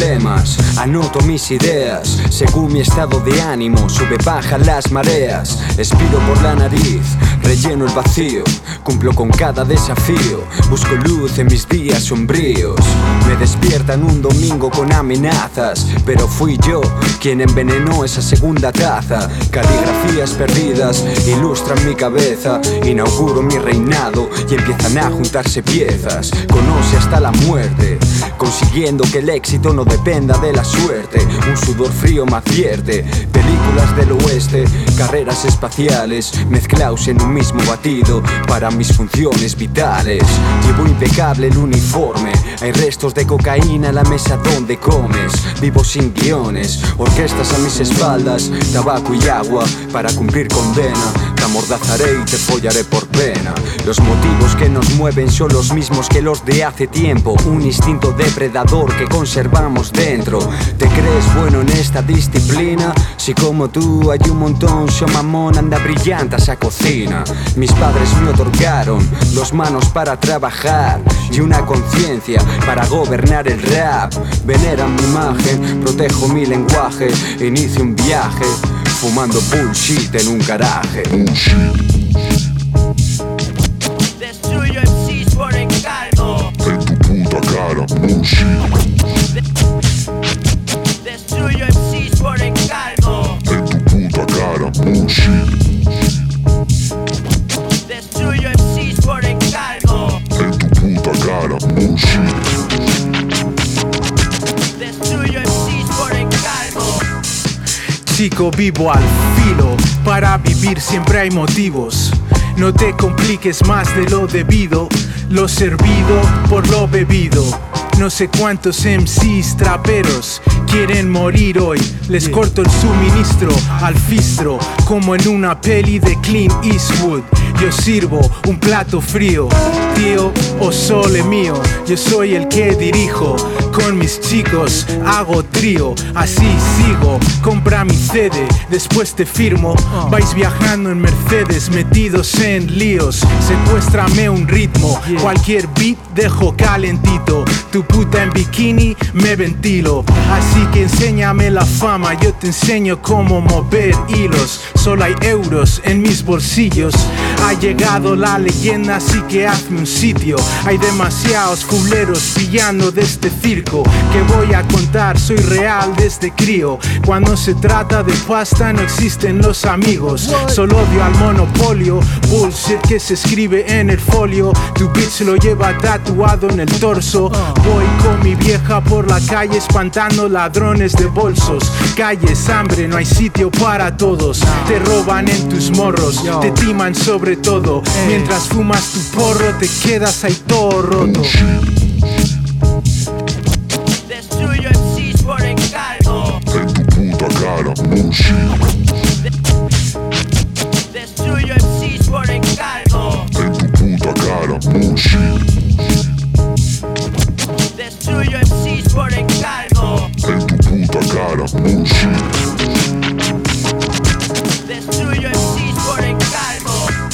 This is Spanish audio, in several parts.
problemas, anoto mis ideas, según mi estado de ánimo, sube, baja las mareas. Expiro por la nariz, relleno el vacío, cumplo con cada desafío, busco luz en mis días sombríos. Me despiertan un domingo con amenazas, pero fui yo quien envenenó esa segunda taza. Caligrafías perdidas ilustran mi cabeza, inauguro mi reinado y empiezan a juntarse piezas. Conoce hasta la muerte, consiguiendo que el éxito no dependa de la suerte. Un sudor frío me advierte, películas del oeste, carreras espaciales, mezclados en un mismo batido para mis funciones vitales. Llevo impecable el uniforme, hay restos de cocaína en la mesa donde comes. Vivo sin guiones, orquestas a mis espaldas, tabaco y agua para cumplir condena. Te amordazaré y te follaré por pena. Los motivos que nos mueven son los mismos que los de hace tiempo, un instinto depredador que conservamos dentro. ¿Te crees bueno en esta disciplina? Si como tú hay un montón, yo mamón, anda brillante a esa cocina. Mis padres me otorgaron 2 manos para trabajar y una conciencia para gobernar el rap. Veneran mi imagen, protejo mi lenguaje, inicio un viaje fumando bullshit en un garaje. Destruyo MCs por encargo. En tu puta cara, bullshit. Destruyo MCs por encargo. En tu puta cara, bullshit. Destruyo MCs por encargo. En tu puta cara, bullshit. Destruyo MCs por encargo. Chico, vivo al filo, para vivir siempre hay motivos. No te compliques más de lo debido, lo servido por lo bebido. No sé cuántos MCs traperos quieren morir hoy. Les corto el suministro al fistro, como en una peli de Clint Eastwood. Yo sirvo un plato frío, tío o sole mío. Yo soy el que dirijo, con mis chicos hago trío. Así sigo, compra mi CD, después te firmo. Vais viajando en Mercedes, metidos en líos. Secuéstrame un ritmo, cualquier beat dejo calentito. Tu puta en bikini me ventilo. Así que enséñame la fama, yo te enseño cómo mover hilos. Solo hay euros en mis bolsillos. Ha llegado la leyenda, así que hazme un sitio. Hay demasiados culeros pillando de este circo. Que voy a contar, soy real desde crío. Cuando se trata de pasta no existen los amigos. Solo odio al monopolio, bullshit que se escribe en el folio. Tu bitch lo lleva tatuado en el torso. Voy con mi vieja por la calle espantando ladrones de bolsos. Calles, hambre, no hay sitio para todos. Te roban en tus morros, te timan sobre todo. Mientras fumas tu porro te quedas ahí todo roto. Destruyo MCs por encargo. En tu puta cara, bullshit. Destruyo MCs por encargo. En tu puta cara, bullshit. Destruyo MCs por encargo. En tu puta cara, bullshit. Destruyo MCs por encargo.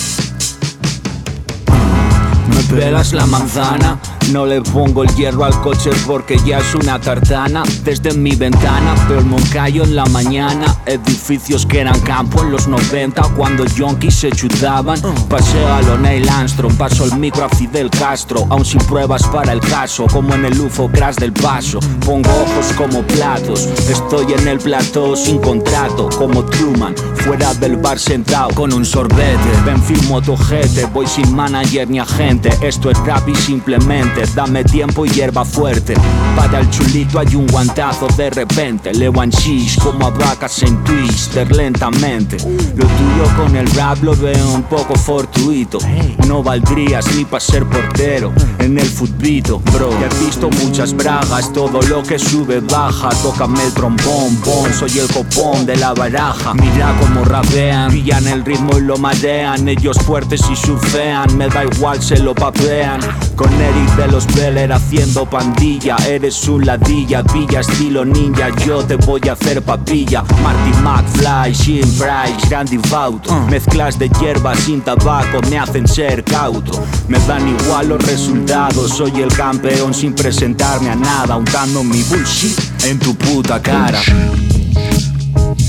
Me pelas la manzana, no le pongo el hierro al coche porque ya es una tartana. Desde mi ventana veo el Moncayo en la mañana. Edificios que eran campo en los 90 cuando yonkis se chutaban. Paseo a lo Neil Armstrong, paso el micro a Fidel Castro, aún sin pruebas para el caso, como en el UFO Crash del Paso. Pongo ojos como platos, estoy en el plató sin contrato, como Truman, fuera del bar sentado con un sorbete. Ven, firmo tu ojete, voy sin manager ni agente. Esto es rap y simplemente dame tiempo y hierba fuerte. Para el chulito hay un guantazo de repente. Leo en shish como a vacas en Twister lentamente. Lo tuyo con el rap lo veo un poco fortuito. No valdrías ni pa' ser portero en el futbito, bro. Ya he visto muchas bragas, todo lo que sube baja. Tócame el trombón, bon, soy el copón de la baraja. Mira cómo rapean, pillan el ritmo y lo marean. Ellos fuertes y surfean, me da igual, se lo papean. Con Eric de los Beller haciendo pandilla. Eres un ladilla, villa estilo ninja. Yo te voy a hacer papilla. Marty McFly, Sheen Price, Randy Fauto. Mezclas de hierba sin tabaco me hacen ser cauto. Me dan igual los resultados, soy el campeón sin presentarme a nada. Untando mi bullshit en tu puta cara.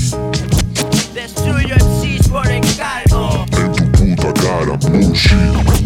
Destruyo MCs por encargo. En tu puta cara, bullshit.